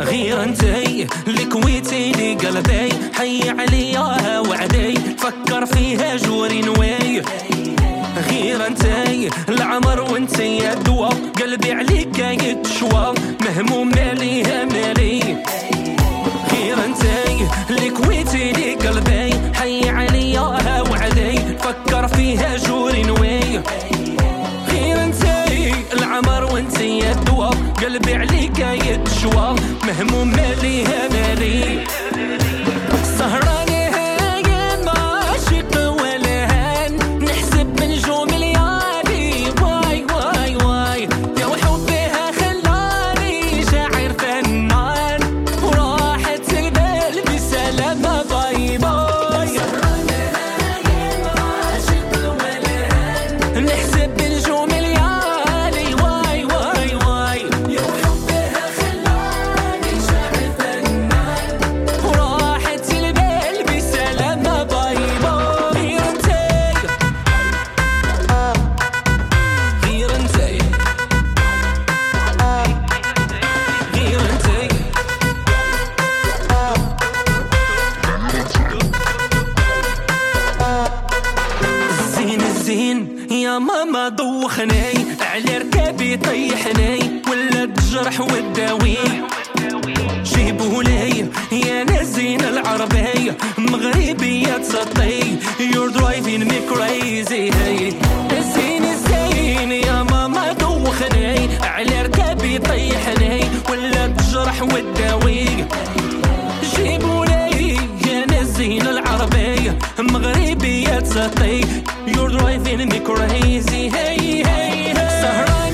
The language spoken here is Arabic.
غير انتي لكويتي لي قلبي، حي عليا وعدي فكر فيها جوري نوي. غير انتي العمر وانتي الدوا، قلبي عليك يتشوى مهموم ماليها مالي. غير انتي لكويتي لي قلبي، حي عليا وعدي فكر فيها جوري نوي. غير انتي العمر وانتي الدوا، قلبي عليك يتشوى مهموم ماليها مالي. سهراني هاين ما عاشق ولا هان، نحسب بنجوم ليالي واي واي واي. يا وحبها خلاني شاعر فنان، وراحت البال بسلامة باي باي. سهراني هاين ما عاشق ولا هان، نحسب بنجوم ليالي واي واي واي. يا وحبها خلاني شاعر فنان، وراحت البال بسلامة باي باي. غير انتي غير انتي الزين الزين يا ماما دوخني، على ركابي طيحني ولا الجرح والداوي. جيبولي يا نزين العربي مغربية تسطي، you're driving me crazy. الزين الزين يا ماما دوخني، على ركابي طيحني ولا الجرح والداوي. جيبولي يا نزين العربي مغربية تسطي، you're driving me crazy. سهران